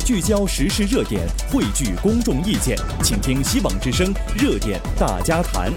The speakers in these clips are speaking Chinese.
聚焦时事热点，汇聚公众意见，请听希望之声热点大家谈。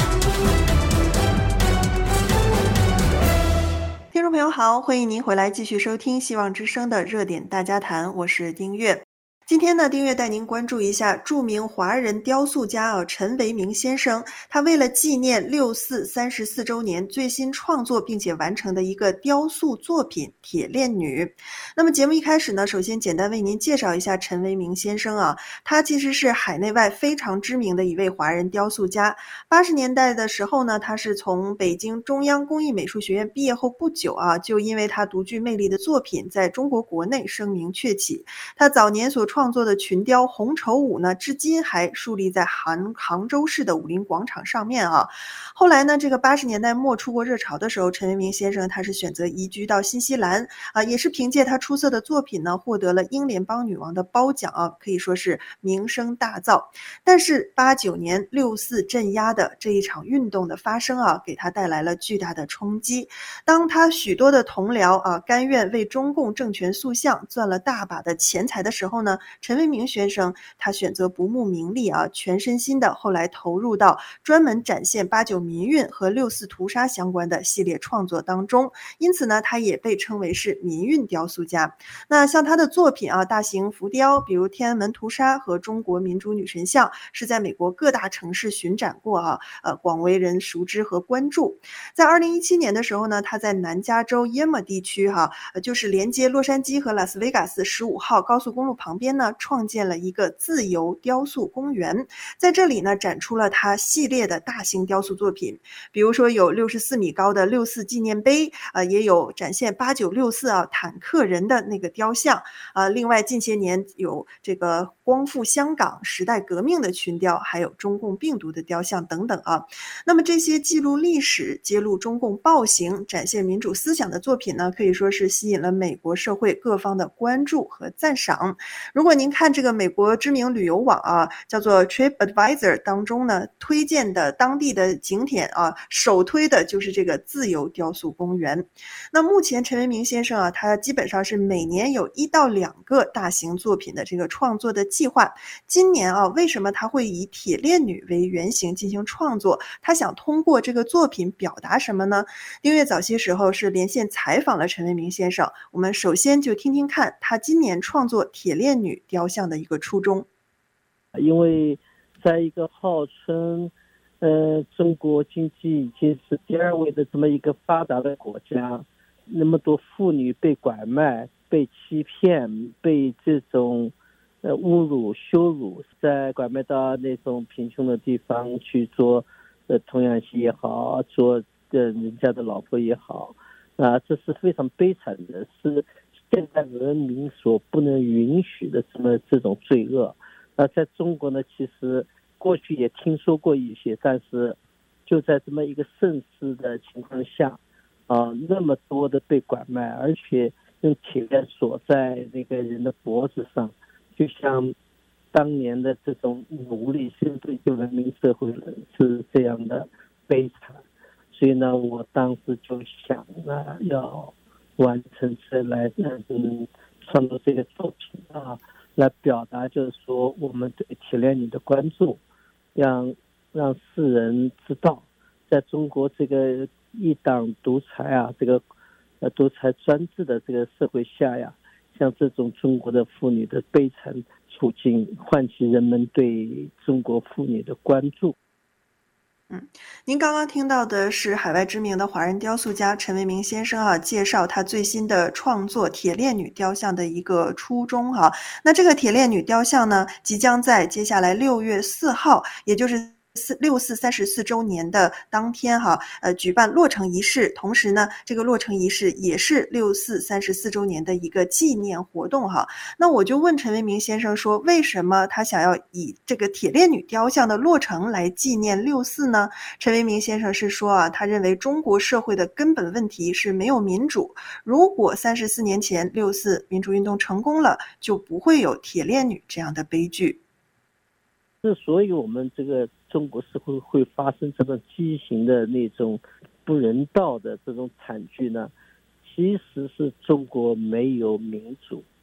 听众朋友好，欢迎您回来继续收听希望之声的热点大家谈，我是丁月。今天呢，丁月带您关注一下著名华人雕塑家陈维明先生，他为了纪念6·4 34周年最新创作并且完成的一个雕塑作品《铁链女》。那么节目一开始呢，首先简单为您介绍一下陈维明先生他其实是海内外非常知名的一位华人雕塑家。80年代的时候呢，他是从北京中央工艺美术学院毕业后不久就因为他独具魅力的作品在中国国内声名鹊起。他早年所创作的群雕《红绸舞》呢，至今还树立在杭州市的武林广场上面后来呢，这个80年代末出国热潮的时候，陈维明先生他是选择移居到新西兰也是凭借他出色的作品呢，获得了英联邦女王的褒奖可以说是名声大噪。但是89年6·4镇压的这一场运动的发生给他带来了巨大的冲击。当他许多的同僚甘愿为中共政权塑像赚了大把的钱财的时候呢，陈维明先生他选择不慕名利全身心的后来投入到专门展现89民运和6·4屠杀相关的系列创作当中，因此呢，他也被称为是民运雕塑家。那像他的作品大型浮雕，比如天安门屠杀和中国民主女神像，是在美国各大城市巡展过广为人熟知和关注。在2017年的时候呢，他在南加州耶马地区就是连接洛杉矶和拉斯维加斯15号高速公路旁边呢，创建了一个自由雕塑公园。在这里呢，展出了他系列的大型雕塑作品，比如说有64米高的6·4纪念碑也有展现8964坦克人的那个雕像另外近些年有这个光复香港时代革命的群雕，还有中共病毒的雕像等等那么这些记录历史、揭露中共暴行、展现民主思想的作品呢，可以说是吸引了美国社会各方的关注和赞赏。如果您看这个美国知名旅游网叫做 TripAdvisor 当中呢，推荐的当地的景点首推的就是这个自由雕塑公园。那目前陈维明先生他基本上是每年有1到2个大型作品的这个创作的计划。今年为什么他会以铁链女为原型进行创作？他想通过这个作品表达什么呢？丁月早些时候是连线采访了陈维明先生，我们首先就听听看他今年创作铁链女雕像的一个初衷。 因为在一个号称中国经济已经是第2位的这么一个发达的国家，那么多妇女被拐卖、被欺骗、被这种侮辱、羞辱，在拐卖到那种贫穷的地方去做童养媳也好，做人家的老婆也好这是非常悲惨的，是现代人民所不能允许的这种罪恶。在中国呢，其实过去也听说过一些，但是就在这么一个盛世的情况下那么多的被拐卖，而且用铁链锁在那个人的脖子上，就像当年的这种奴隶新对旧文明社会是这样的悲惨。所以呢，我当时就想要完成来创作这个作品来表达就是说我们对铁链女的关注，让世人知道，在中国这个一党独裁这个独裁专制的这个社会下像这种中国的妇女的悲惨处境，唤起人们对中国妇女的关注。 您刚刚听到的是海外知名的华人雕塑家陈维明先生介绍他最新的创作铁链女雕像的一个初衷那这个铁链女雕像呢，即将在接下来6月4号，也就是6·4 34周年的当天举办落成仪式，同时呢，这个落成仪式也是6·4 34周年的一个纪念活动那我就问陈维明先生说，为什么他想要以这个铁链女雕像的落成来纪念6·4呢？陈维明先生是说他认为中国社会的根本问题是没有民主，如果34年前6·4民主运动成功了，就不会有铁链女这样的悲剧。 之所以我们这个中国社会会发生这种畸形的那种不人道的这种惨剧呢，其实是中国没有民主，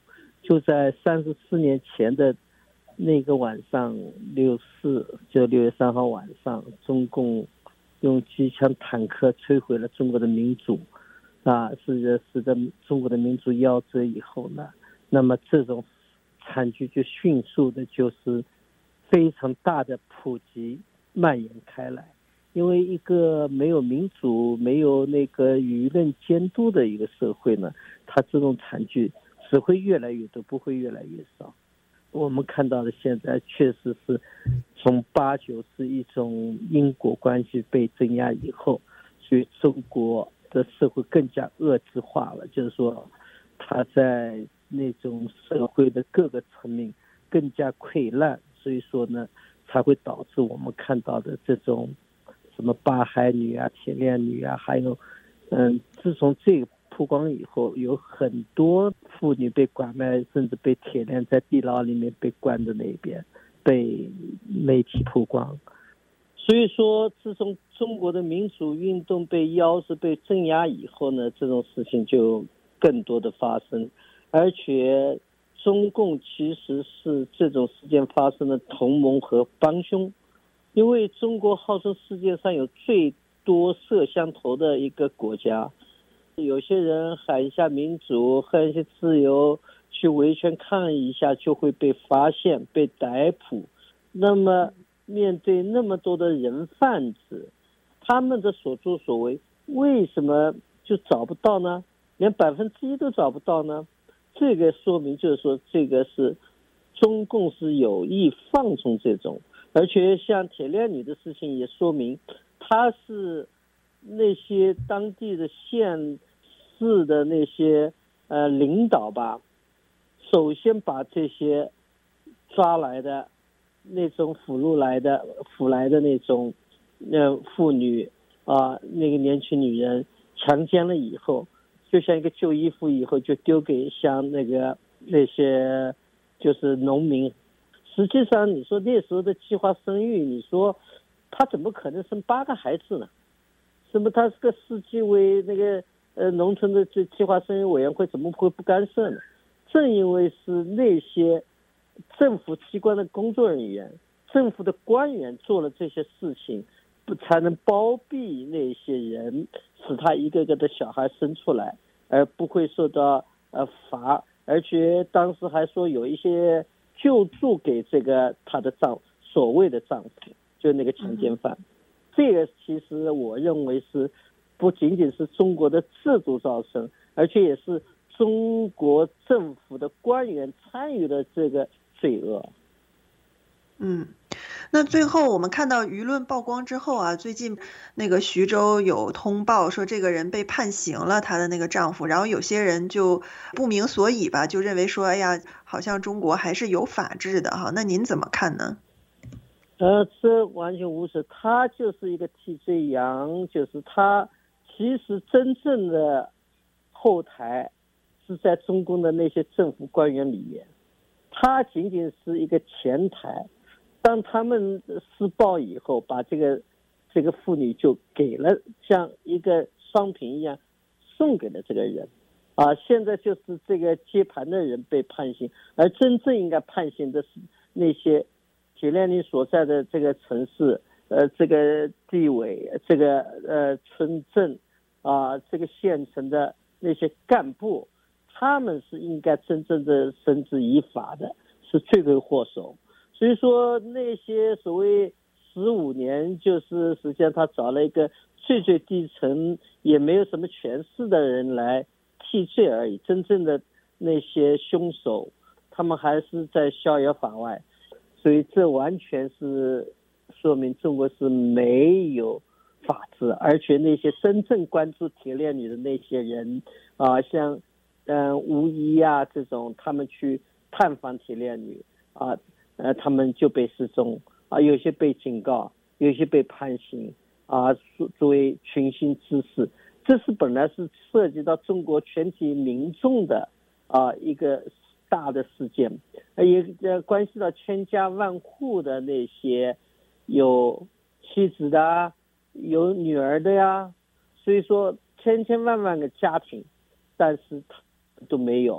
就在34年前的那个晚上，6月3号晚上，中共用机枪坦克摧毁了中国的民主，使得中国的民主夭折以后呢，那么这种惨剧就迅速的就是非常大的普及蔓延开来。因为一个没有民主、没有那个舆论监督的一个社会呢，它这种惨剧只会越来越多，不会越来越少。我们看到的现在确实是从8、9是一种因果关系被镇压以后，所以中国的社会更加恶质化了，就是说它在那种社会的各个层面更加溃烂，所以说呢才会导致我们看到的这种什么八孩女啊、铁链女啊，还有自从这个曝光以后，有很多妇女被拐卖，甚至被铁链在地牢里面被关在那边，被媒体曝光。所以说自从中国的民主运动被夭折、被镇压以后呢，这种事情就更多的发生，而且中共其实是这种事件发生的同盟和帮凶。因为中国号称世界上有最多摄像头的一个国家，有些人喊一下民主，喊一些自由，去维权抗议一下就会被发现、被逮捕。那么面对那么多的人贩子，他们的所作所为为什么就找不到呢？连1%都找不到呢？这个说明就是说，这个是中共是有意放纵这种。而且像铁链女的事情也说明，她是那些当地的县市的那些领导吧，首先把这些抓来的那种俘来的那种妇女那个年轻女人强奸了以后，就像一个旧衣服以后就丢给像那些就是农民。实际上你说那时候的计划生育，你说他怎么可能生8个孩子呢？什么他是个市纪委那个农村的这计划生育委员会怎么会不干涉呢？正因为是那些政府机关的工作人员、政府的官员做了这些事情，才能包庇那些人，使他一个个的小孩生出来，而不会受到罚。而且当时还说有一些救助给这个他的所谓的丈夫，就那个强奸犯。这个其实我认为是不仅仅是中国的制度造成，而且也是中国政府的官员参与的这个罪恶。 那最后我们看到舆论曝光之后啊，最近那个徐州有通报说这个人被判刑了，她的那个丈夫，然后有些人就不明所以吧，就认为说，哎呀，好像中国还是有法治的哈，那您怎么看呢？ 这完全无视，他就是一个替罪羊，就是他其实真正的后台是在中共的那些政府官员里面，他仅仅是一个前台。当他们施暴以后，把这个妇女就给了，像一个商品一样送给了这个人现在就是这个接盘的人被判刑，而真正应该判刑的是那些铁链女所在的这个城市这个地委这个村镇这个县城的那些干部，他们是应该真正的绳之以法的，是罪魁祸首。所以说那些所谓15年，就是实际上他找了一个最低层也没有什么权势的人来替罪而已，真正的那些凶手他们还是在逍遥法外。所以这完全是说明中国是没有法治，而且那些真正关注铁链女的那些人像吴一这种，他们去探访铁链女他们就被示众有些被警告，有些被判刑作为群心之事。这是本来是涉及到中国全体民众的一个大的事件，也关系到千家万户的那些有妻子的有女儿的呀，所以说千万个家庭，但是都没有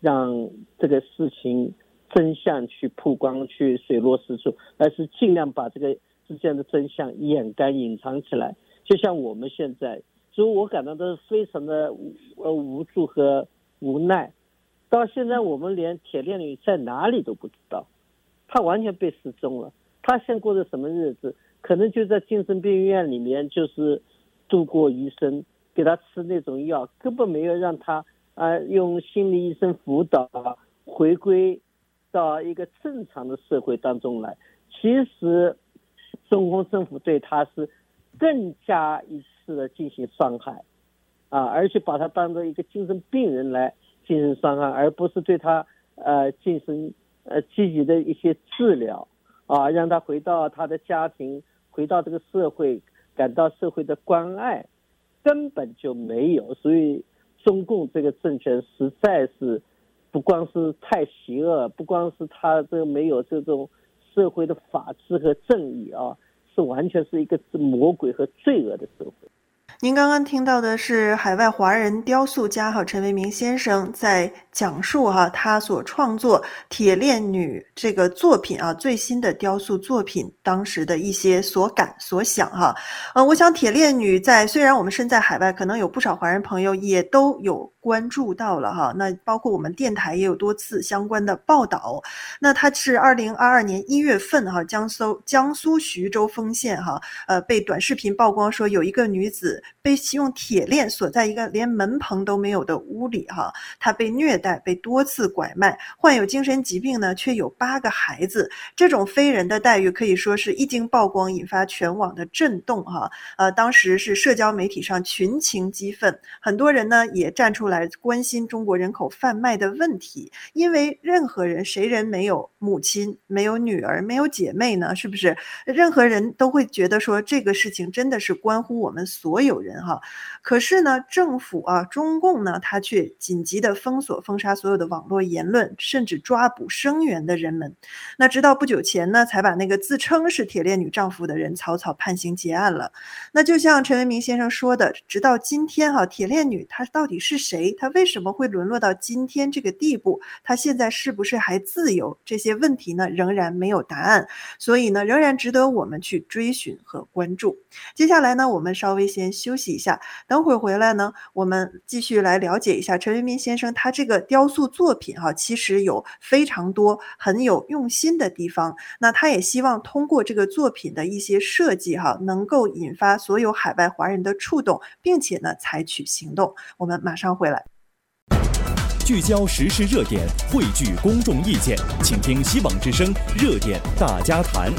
让这个事情真相去曝光，去水落石出，而是尽量把这个之间的真相掩盖隐藏起来。就像我们现在，所以我感到都是非常的无助和无奈。到现在我们连铁链女在哪里都不知道，她完全被失踪了。她现在过着什么日子？可能就在精神病院里面，就是度过余生，给她吃那种药，根本没有让她用心理医生辅导回归到一个正常的社会当中来。其实中共政府对她是更加一次的进行伤害而且把她当做一个精神病人来进行伤害，而不是对她进行积极的一些治疗让她回到她的家庭，回到这个社会，感到社会的关爱，根本就没有。所以中共这个政权实在是不光是太邪恶，不光是他这个没有这种社会的法治和正义是完全是一个魔鬼和罪恶的社会。 您刚刚听到的是海外华人雕塑家陈为民先生在讲述他所创作《铁链女》这个作品最新的雕塑作品当时的一些所感所想我想《铁链女》虽然我们身在海外，可能有不少华人朋友也都有关注到了那包括我们电台也有多次相关的报道。那它是2022年1月份江苏徐州丰县被短视频曝光说有一个女子被用铁链锁在一个连门棚都没有的屋里她被虐待，被多次拐卖，患有精神疾病呢，却有8个孩子。这种非人的待遇可以说是一经曝光引发全网的震动当时是社交媒体上群情激愤，很多人呢也站出来关心中国人口贩卖的问题，因为任何人谁人没有母亲，没有女儿，没有姐妹呢？是不是任何人都会觉得说这个事情真的是关乎我们所有人可是呢政府中共呢他却紧急的封杀所有的网络言论，甚至抓捕声援的人们。那直到不久前呢才把那个自称是铁链女丈夫的人草草判刑结案了。那就像陈为民先生说的，直到今天铁链女她到底是谁，她为什么会沦落到今天这个地步，她现在是不是还自由，这些问题呢仍然没有答案，所以呢仍然值得我们去追寻和关注。接下来呢我们稍微先休息一下，等会儿回来呢我们继续来了解一下陈为民先生他这个雕塑作品其实有非常多很有用心的地方。那他也希望通过这个作品的一些设计能够引发所有海外华人的触动，并且呢采取行动。我们马上回来。 聚焦时事热点，汇聚公众意见，请听希望之声热点大家谈。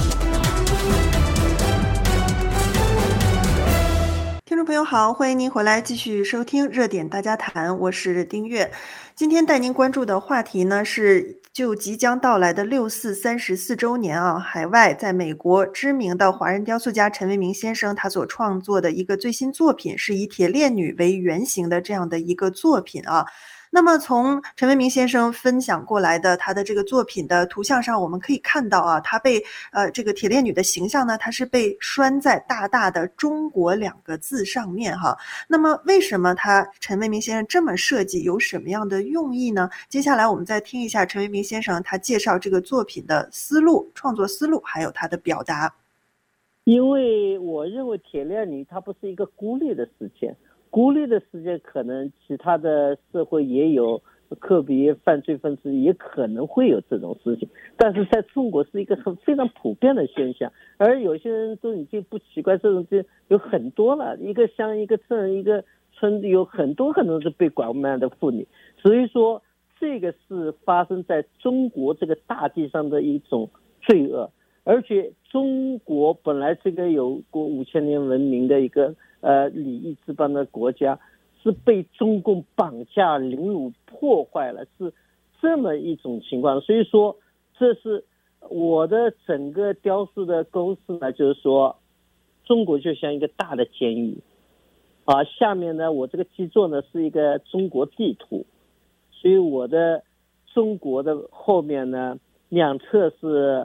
听众朋友好，欢迎您回来继续收听热点大家谈，我是丁月。今天带您关注的话题呢是就即将到来的6·4 34周年海外在美国知名的华人雕塑家陈为民先生他所创作的一个最新作品，是以铁链女为原型的这样的一个作品那么从陈为民先生分享过来的他的这个作品的图像上，我们可以看到他被这个铁链女的形象呢，它是被拴在大大的中国2个字上面那么为什么陈为民先生这么设计，有什么样的用意呢？接下来我们再听一下陈为民先生他介绍这个作品的思路、创作思路，还有他的表达。 因为我认为铁链女它不是一个孤立的事件，孤立的事件可能其他的社会也有，个别犯罪分子也可能会有这种事情，但是在中国是一个非常普遍的现象，而有些人都已经不奇怪，这种有很多了，一个乡一个镇一个村有很多是被拐卖的妇女，所以说这个是发生在中国这个大地上的一种罪恶。而且中国本来这个有过5000年文明的一个礼仪之邦的国家，是被中共绑架凌辱破坏了，是这么一种情况。所以说这是我的整个雕塑的构思呢，就是说中国就像一个大的监狱下面呢我这个基座呢是一个中国地图，所以我的中国的后面呢两侧是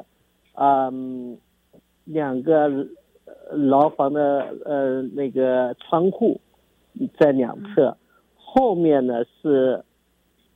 2个牢房的那个窗户在两侧，后面呢是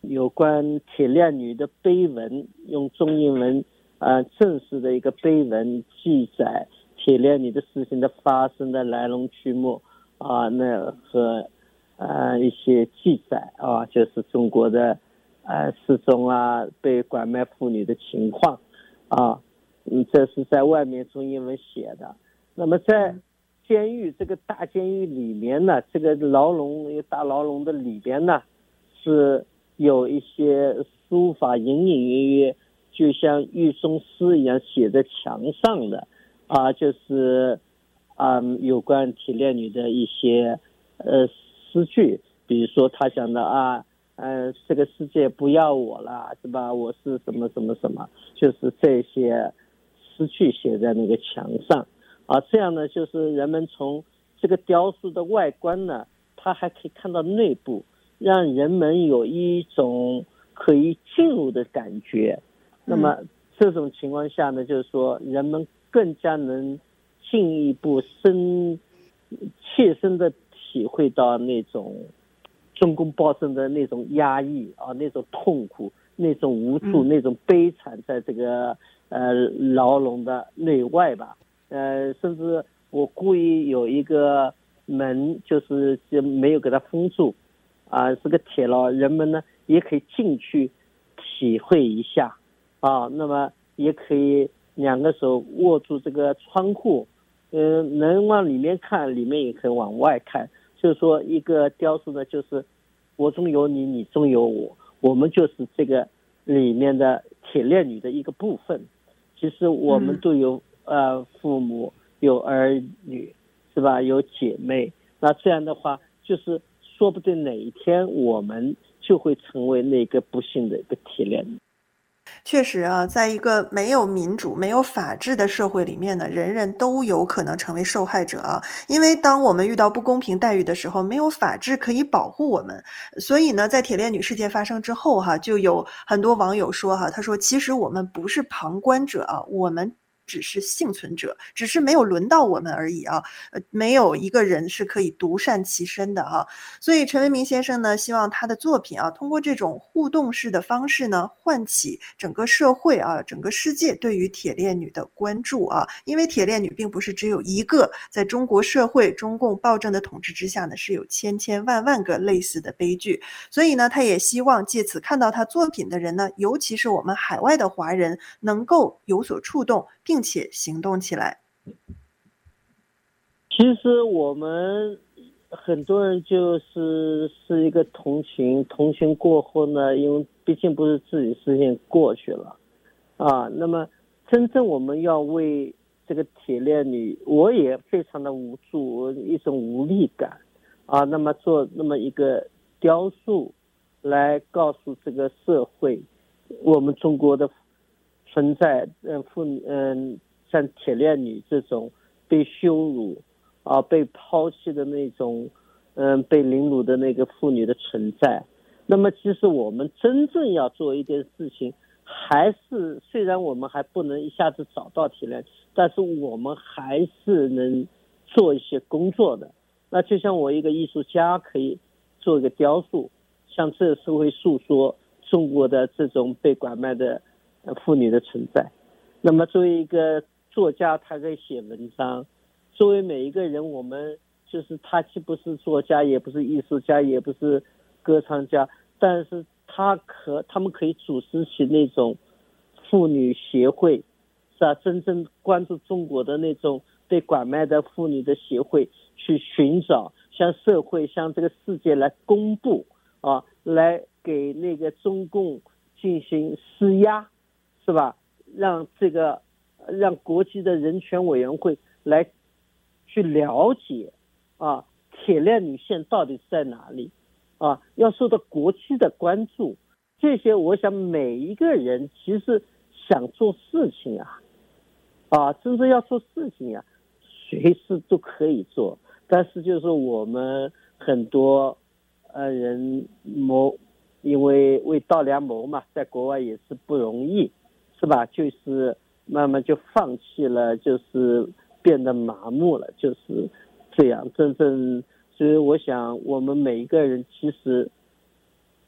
有关铁链女的碑文，用中英文正式的一个碑文记载铁链女的事情的发生的来龙去脉那和一些记载就是中国的失踪被拐卖妇女的情况这是在外面中英文写的。那么在监狱这个大监狱里面呢，这个大牢笼的里边呢，是有一些书法隐隐约约，就像狱中诗一样写在墙上的就是有关铁链女的一些诗句，比如说他讲的这个世界不要我了，是吧？我是什么什么什么，就是这些诗句写在那个墙上这样呢，就是人们从这个雕塑的外观呢，他还可以看到内部，让人们有一种可以进入的感觉。那么这种情况下呢，就是说人们更加能进一步切身的体会到那种中共暴政的那种压抑那种痛苦，那种无助，那种悲惨，在这个牢笼的内外吧。甚至我故意有一个门，就没有给它封住是个铁牢，人们呢也可以进去体会一下那么也可以两个手握住这个窗户能往里面看，里面也可以往外看。就是说一个雕塑呢，就是我中有你，你中有我，我们就是这个里面的铁链女的一个部分。其实我们都有父母，有儿女，是吧？有姐妹。那这样的话，就是说不定哪一天我们就会成为那个不幸的一个铁链女。 确实在一个没有民主、没有法治的社会里面呢，人人都有可能成为受害者因为当我们遇到不公平待遇的时候，没有法治可以保护我们。所以呢，在铁链女事件发生之后就有很多网友说他说其实我们不是旁观者我们只是幸存者，只是没有轮到我们而已没有一个人是可以独善其身的所以陈为民先生呢，希望他的作品通过这种互动式的方式呢，唤起整个社会整个世界对于铁链女的关注因为铁链女并不是只有一个，在中国社会中共暴政的统治之下呢，是有千千万万个类似的悲剧。所以呢，他也希望借此看到他作品的人呢，尤其是我们海外的华人，能够有所触动，并且行动起来。 其实我们很多人是一个同情过后呢，因为毕竟不是自己事情过去了那么真正我们要为这个铁链女，我也非常的无助，一种无力感那么做那么一个雕塑来告诉这个社会我们中国的存在像铁链女这种被羞辱被抛弃的那种被凌辱的那个妇女的存在。那么其实我们真正要做一件事情，还是虽然我们还不能一下子找到铁链女，但是我们还是能做一些工作的。那就像我一个艺术家可以做一个雕塑，向这个社会诉说中国的这种被拐卖的妇女的存在。那么作为一个作家，他可以写文章。作为每一个人，我们就是他既不是作家，也不是艺术家，也不是歌唱家，但是他们可以组织起那种妇女协会，是吧？真正关注中国的那种被拐卖的妇女的协会，去寻找向社会向这个世界来公布来给那个中共进行施压，是吧？让国际的人权委员会来去了解铁链女线到底是在哪里要受到国际的关注。这些我想每一个人其实想做事情真正要做事情随时都可以做。但是就是我们很多人因为为道良谋嘛，在国外也是不容易，是吧？就是慢慢就放弃了，就是变得麻木了，就是这样。真正所以我想我们每一个人其实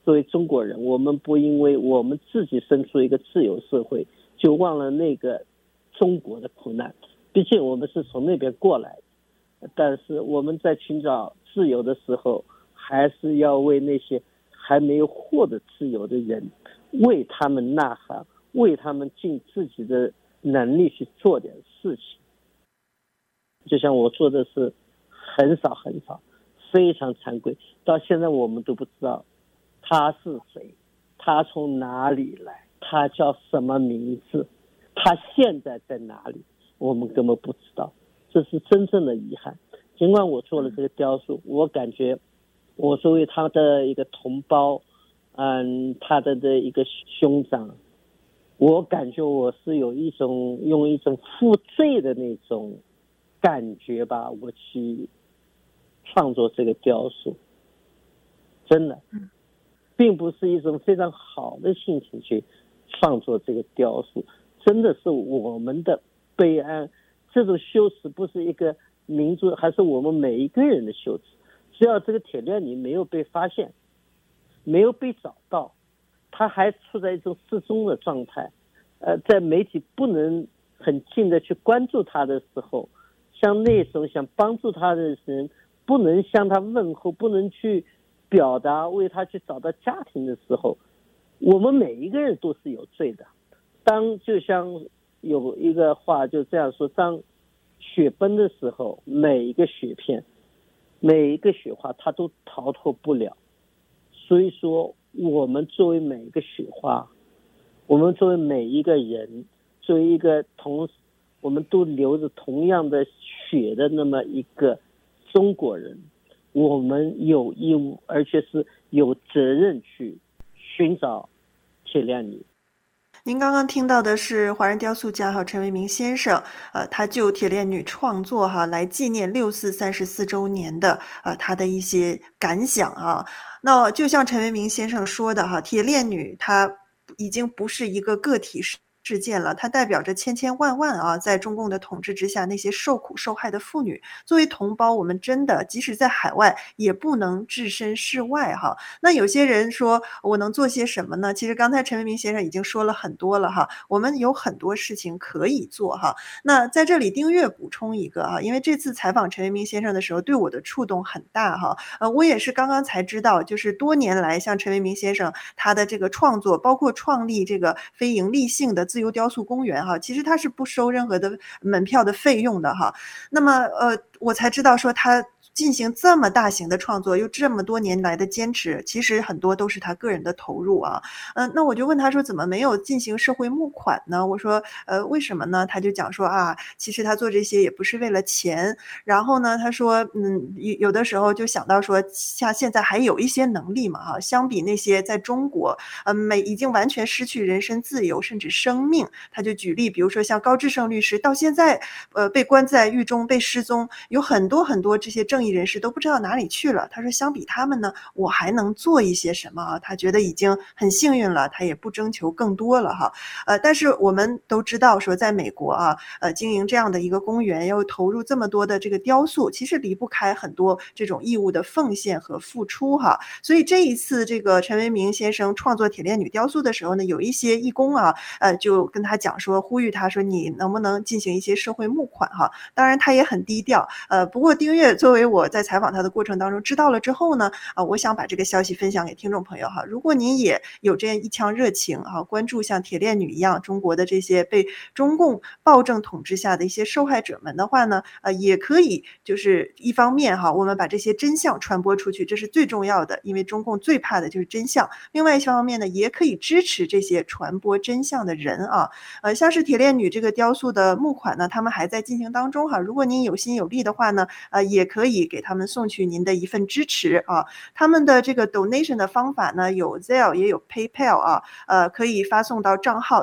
作为中国人，我们不因为我们自己身处一个自由社会，就忘了那个中国的苦难。毕竟我们是从那边过来的，但是我们在寻找自由的时候，还是要为那些还没有获得自由的人，为他们呐喊，为他们尽自己的能力去做点事情。就像我做的是很少很少，非常惭愧，到现在我们都不知道他是谁，他从哪里来，他叫什么名字，他现在在哪里，我们根本不知道，这是真正的遗憾。尽管我做了这个雕塑，我感觉我作为他的一个同胞，他的一个兄长，我感觉我是用一种负罪的那种感觉吧，我去创作这个雕塑，真的并不是一种非常好的心情去创作这个雕塑，真的是我们的悲哀。这种羞耻不是一个民族，还是我们每一个人的羞耻。只要这个铁链女没有被发现，没有被找到，她还处在一种失踪的状态，在媒体不能很近的去关注她的时候，像那种想帮助她的人不能向她问候，不能去表达为她去找到家庭的时候，我们每一个人都是有罪的。就像有一个话就这样说，当雪崩的时候，每一个雪片，每一个雪花它都逃脱不了。所以说我们作为每一个雪花，我们作为每一个人，作为一个我们都流着同样的血的那么一个中国人，我们有义务，而且是有责任去寻找铁链女。 您刚刚听到的是华人雕塑家陈为民先生，他就铁链女创作来纪念6·4 34周年的他的一些感想啊。那就像陈为民先生说的铁链女她已经不是一个个体事件了，它代表着千千万万在中共的统治之下那些受苦受害的妇女。作为同胞，我们真的即使在海外也不能置身事外那有些人说我能做些什么呢？其实刚才陈为民先生已经说了很多了我们有很多事情可以做那在这里丁月补充一个因为这次采访陈为民先生的时候对我的触动很大我也是刚刚才知道，就是多年来像陈为民先生他的这个创作，包括创立这个非营利性的自由雕塑公园其实他是不收任何的门票的费用的那么我才知道说他进行这么大型的创作，又这么多年来的坚持，其实很多都是他个人的投入那我就问他说怎么没有进行社会募款呢？我说为什么呢？他就讲说其实他做这些也不是为了钱，然后呢他说有的时候就想到说像现在还有一些能力嘛相比那些在中国已经完全失去人身自由甚至生命，他就举例比如说像高志胜律师到现在被关在狱中被失踪，有很多很多这些正义人士都不知道哪里去了。他说相比他们呢，我还能做一些什么他觉得已经很幸运了，他也不征求更多了但是我们都知道说在美国经营这样的一个公园，要投入这么多的这个雕塑，其实离不开很多这种义务的奉献和付出所以这一次这个陈为民先生创作铁链女雕塑的时候呢，有一些义工就跟他讲说，呼吁他说你能不能进行一些社会募款当然他也很低调不过丁月作为我在采访他的过程当中知道了之后呢我想把这个消息分享给听众朋友如果您也有这样一腔热情关注像铁链女一样中国的这些被中共暴政统治下的一些受害者们的话呢也可以就是一方面我们把这些真相传播出去，这是最重要的，因为中共最怕的就是真相。另外一方面呢，也可以支持这些传播真相的人像是铁链女这个雕塑的募款呢，他们还在进行当中如果您有心有力的话呢也可以给他们送去您的一份支持他们的这个 donation 的方法呢，有 Zelle 也有 PayPal 可以发送到账号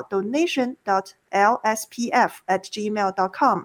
donation.lspf@gmail.com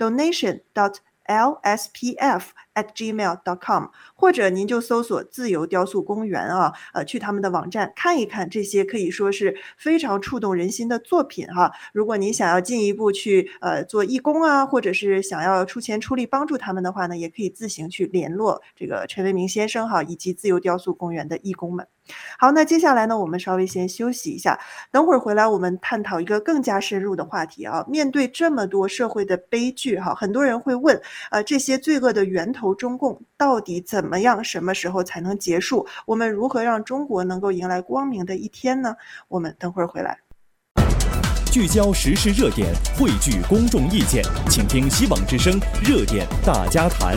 donation.lspf@gmail.com 或者您就搜索自由雕塑公园去他们的网站看一看这些可以说是非常触动人心的作品如果您想要进一步去做义工或者是想要出钱出力帮助他们的话呢，也可以自行去联络这个陈为民先生以及自由雕塑公园的义工们。 好，那接下来呢，我们稍微先休息一下，等会儿回来我们探讨一个更加深入的话题啊。面对这么多社会的悲剧哈，很多人会问，这些罪恶的源头中共到底怎么样，什么时候才能结束？我们如何让中国能够迎来光明的一天呢？我们等会儿回来。 聚焦时事热点，汇聚公众意见，请听希望之声热点大家谈。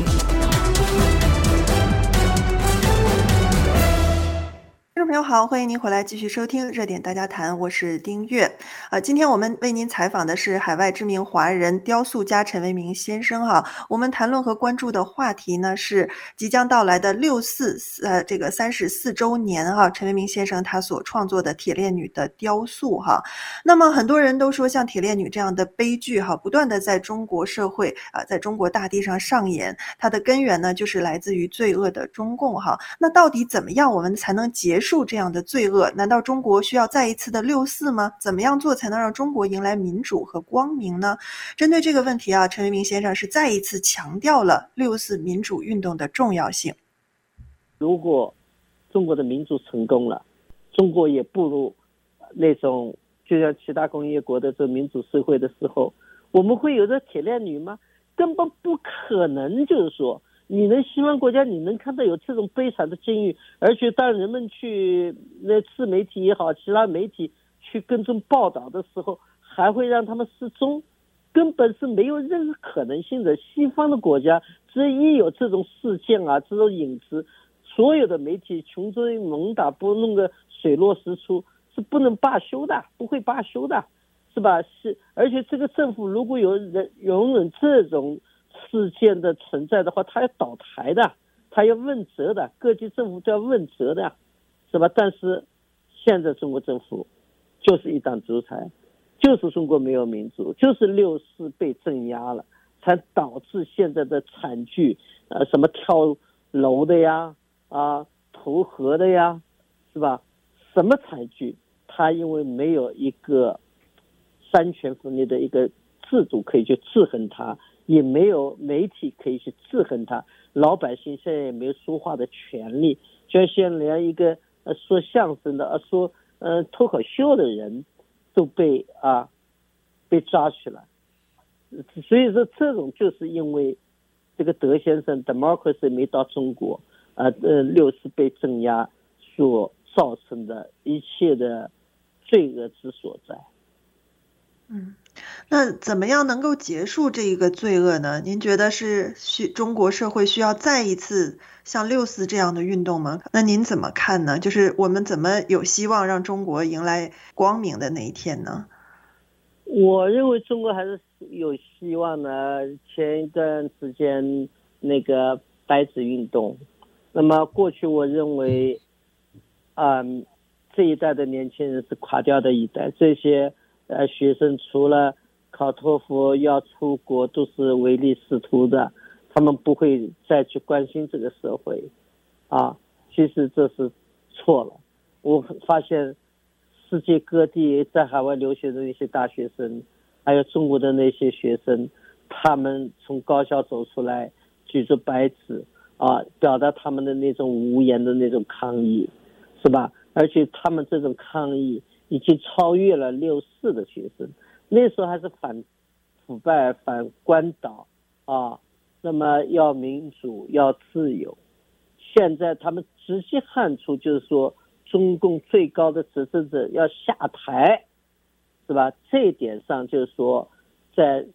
听众朋友好，欢迎您回来继续收听热点大家谈，我是丁月。今天我们为您采访的是海外知名华人雕塑家陈为民先生哈。我们谈论和关注的话题呢是即将到来的6·4这个34周年哈，陈为民先生他所创作的铁链女的雕塑哈。那么很多人都说像铁链女这样的悲剧哈，不断的在中国社会在中国大地上上演，它的根源呢就是来自于罪恶的中共哈。那到底怎么样我们才能结束这样的罪恶？难道中国需要再一次的6·4吗？怎么样做才能让中国迎来民主和光明呢？针对这个问题啊，陈为民先生是再一次强调了6·4民主运动的重要性。 如果中国的民主成功了，中国也步入那种就像其他工业国的这民主社会的时候，我们会有这铁链女吗？根本不可能。就是说你能西方国家你能看到有这种悲惨的境遇，而且当人们去那自媒体也好，其他媒体去跟踪报道的时候，还会让他们失踪，根本是没有任何可能性的。西方的国家只一有这种事件啊，这种影子，所有的媒体穷追猛打，不弄个水落石出，是不能罢休的，不会罢休的，是吧？是，而且这个政府如果有人容忍这种事件的存在的话，他要倒台的，他要问责的，各级政府都要问责的，是吧？但是现在中国政府就是一党独裁，就是中国没有民主，就是6·4被镇压了，才导致现在的惨剧，什么跳楼的呀，投河的呀，是吧？什么惨剧？他因为没有一个三权分立的一个制度可以去制衡他，也没有媒体可以去制衡他，老百姓现在也没有说话的权利，就像现在连一个说相声的说脱口秀的人都被抓去了。所以说这种就是因为这个德先生 democracy 没到中国6·4被镇压所造成的一切的罪恶之所在。 那怎么样能够结束这一个罪恶呢？您觉得是中国社会需要再一次像6·4这样的运动吗？那您怎么看呢？就是我们怎么有希望让中国迎来光明的那一天呢？ 我认为中国还是有希望的。前一段时间那个白纸运动，那么过去我认为这一代的年轻人是垮掉的一代，这些学生除了考托福要出国都是唯利是图的，他们不会再去关心这个社会其实这是错了。我发现世界各地在海外留学的那些大学生，还有中国的那些学生，他们从高校走出来举着白纸表达他们的那种无言的那种抗议，是吧？而且他们这种抗议已经超越了6·4的学生，那时候还是反腐败反官倒那么要民主要自由，现在他们直接喊出就是说中共最高的执政者要下台，是吧？这一点上就是说在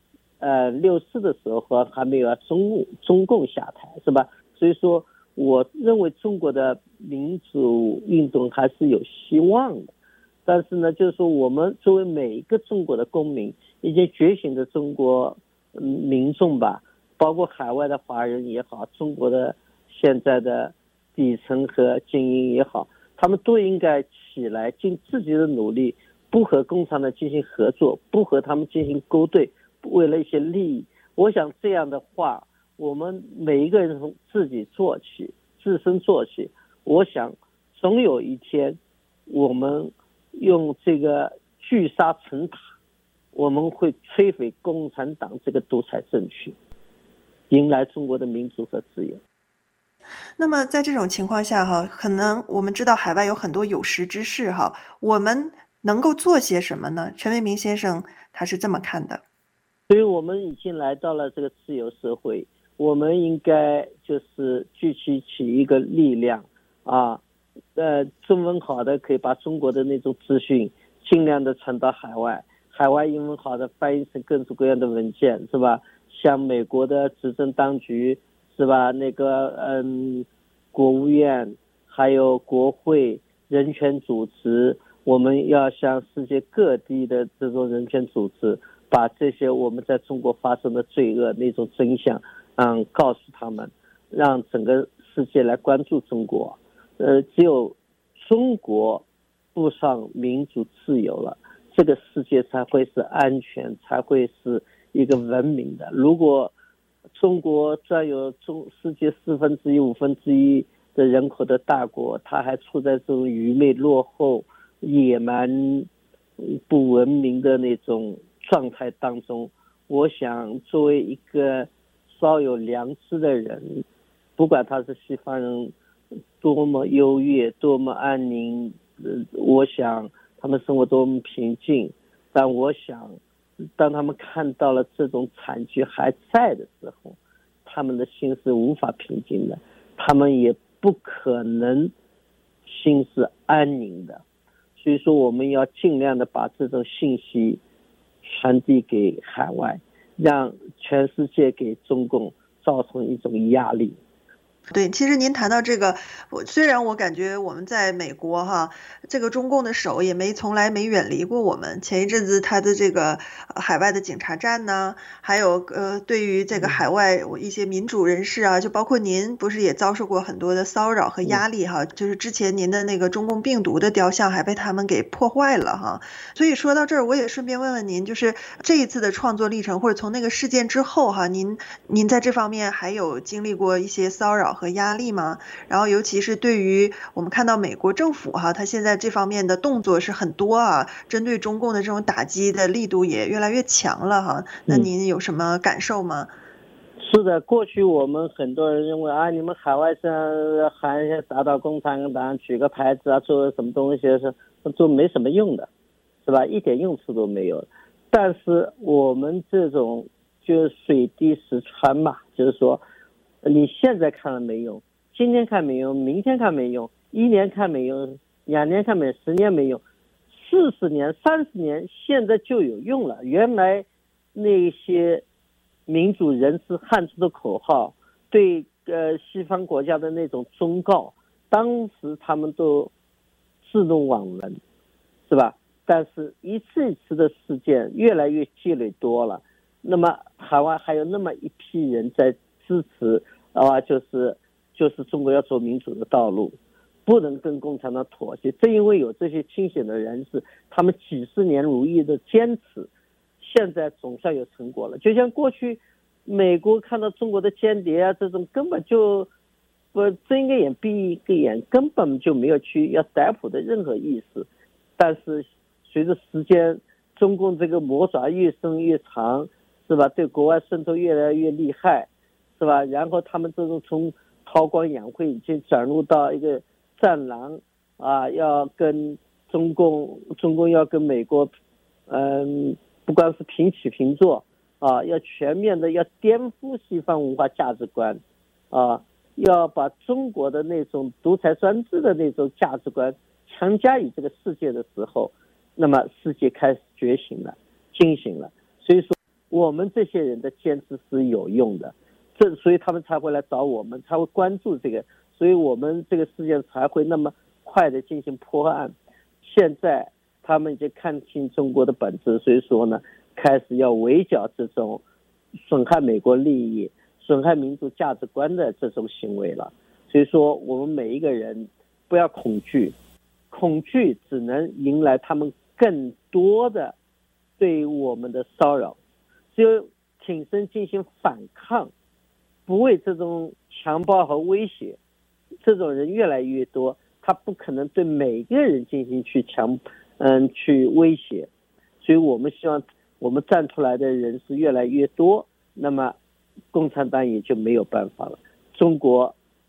6·4的时候还没有中共下台，是吧？所以说我认为中国的民主运动还是有希望的。但是呢，就是说我们作为每一个中国的公民，已经觉醒的中国民众吧，包括海外的华人也好，中国的现在的底层和精英也好，他们都应该起来尽自己的努力，不和共产党进行合作，不和他们进行勾兑，为了一些利益。我想这样的话，我们每一个人从自己做起，自身做起，我想总有一天我们用这个聚沙成塔，我们会摧毁共产党这个独裁政权，迎来中国的民主和自由。 那么在这种情况下哈，可能我们知道海外有很多有识之士哈，我们能够做些什么呢？陈为民先生他是这么看的。 所以我们已经来到了这个自由社会，我们应该就是聚集起一个力量啊，中文好的可以把中国的那种资讯尽量的传到海外，海外英文好的翻译成各种各样的文件，是吧？像美国的执政当局，是吧？那个国务院还有国会人权组织，我们要向世界各地的这种人权组织把这些我们在中国发生的罪恶那种真相告诉他们，让整个世界来关注中国。只有中国步上民主自由了，这个世界才会是安全，才会是一个文明的。如果中国占有世界1/4、1/5的人口的大国，它还处在这种愚昧、落后、野蛮、不文明的那种状态当中，我想作为一个稍有良知的人，不管他是西方人多么优越多么安宁，我想他们生活多么平静，但我想当他们看到了这种惨剧还在的时候，他们的心是无法平静的，他们也不可能心是安宁的。所以说我们要尽量的把这种信息传递给海外，让全世界给中共造成一种压力。 对，其实您谈到这个，虽然我感觉我们在美国哈，这个中共的手也从来没远离过我们。前一阵子他的这个海外的警察站呢，还有对于这个海外一些民主人士啊，就包括您，不是也遭受过很多的骚扰和压力哈？就是之前您的那个中共病毒的雕像还被他们给破坏了哈。所以说到这儿，我也顺便问问您，就是这一次的创作历程，或者从那个事件之后哈，您在这方面还有经历过一些骚扰和压力吗？然后尤其是对于我们看到美国政府哈，它现在这方面的动作是很多啊，针对中共的这种打击的力度也越来越强了哈。那您有什么感受吗？ 是的，过去我们很多人认为啊，你们海外这样喊一下打倒共产党，举个牌子啊，做什么东西是都没什么用的，是吧？一点用处都没有。但是我们这种就是水滴石穿嘛，就是说你现在看了没用，今天看没用，明天看没用，1年看没用，2年看没用，10年没用，40年、30年现在就有用了。原来那些民主人士喊出的口号，对西方国家的那种忠告，当时他们都自动忘人，是吧？但是一次一次的事件越来越积累多了，那么海外还有那么一批人在支持就是中国要走民主的道路，不能跟共产党妥协。正因为有这些清醒的人士，他们几十年如一的坚持，现在总算有成果了。就像过去美国看到中国的间谍啊，这种根本就不睁一个眼闭一个眼，根本就没有去要逮捕的任何意思。但是随着时间，中共这个魔爪越伸越长，是吧？对国外渗透越来越厉害，是吧？然后他们这种从韬光养晦已经转入到一个战狼啊，要跟中共要跟美国不光是平起平坐啊，要全面的要颠覆西方文化价值观啊，要把中国的那种独裁专制的那种价值观强加于这个世界的时候，那么世界开始觉醒了，清醒了。所以说我们这些人的坚持是有用的，所以他们才会来找我们，才会关注这个，所以我们这个事件才会那么快的进行破案。现在他们已经看清中国的本质，所以说呢，开始要围剿这种损害美国利益、损害民主价值观的这种行为了。所以说我们每一个人不要恐惧，恐惧只能迎来他们更多的对我们的骚扰。只有挺身进行反抗，不为这种强暴和威胁，这种人越来越多，他不可能对每个人进行去威胁。所以我们希望我们站出来的人是越来越多，那么共产党也就没有办法了。中国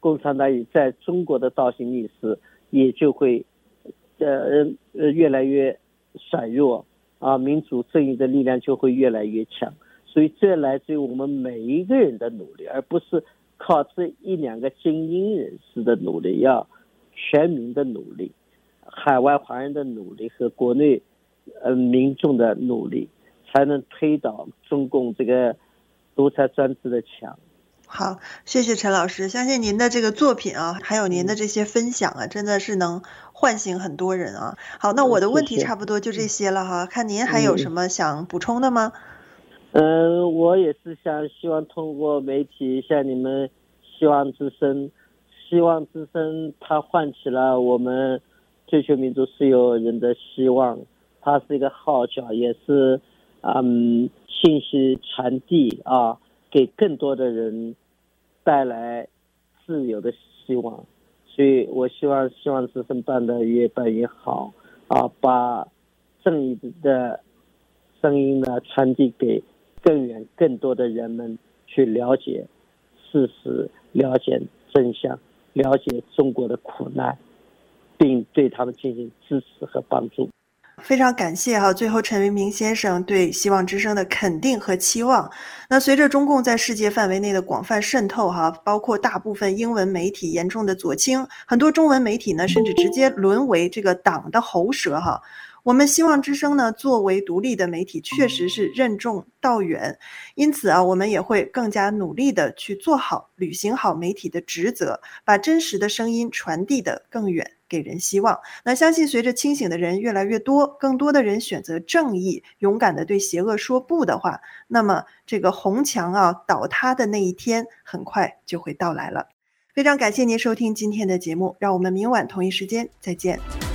共产党在中国的倒行逆施也就会越来越衰弱啊，民主正义的力量就会越来越强。所以这来自于我们每一个人的努力，而不是靠这一两个精英人士的努力，要全民的努力，海外华人的努力和国内民众的努力，才能推倒中共这个独裁专制的墙。 好，谢谢陈老师，相信您的这个作品啊，还有您的这些分享啊，真的是能唤醒很多人啊。好，那我的问题差不多就这些了哈，看您还有什么想补充的吗？ 我也是希望通过媒体像你们希望之声它唤起了我们追求民主自由人的希望，它是一个号角，也是信息传递啊，给更多的人带来自由的希望。所以我希望之声办得越办越好啊，把正义的声音呢传递给更远更多的人们，去了解事实，了解真相，了解中国的苦难，并对他们进行支持和帮助。 非常感谢哈，最后陈为民先生对希望之声的肯定和期望。那随着中共在世界范围内的广泛渗透哈，包括大部分英文媒体严重的左倾，很多中文媒体呢甚至直接沦为这个党的喉舌哈。我们希望之声呢作为独立的媒体确实是任重道远，因此啊，我们也会更加努力的去做好履行好媒体的职责，把真实的声音传递得更远，给人希望。那相信随着清醒的人越来越多，更多的人选择正义，勇敢的对邪恶说不的话，那么这个红墙啊倒塌的那一天很快就会到来了。非常感谢您收听今天的节目，让我们明晚同一时间再见。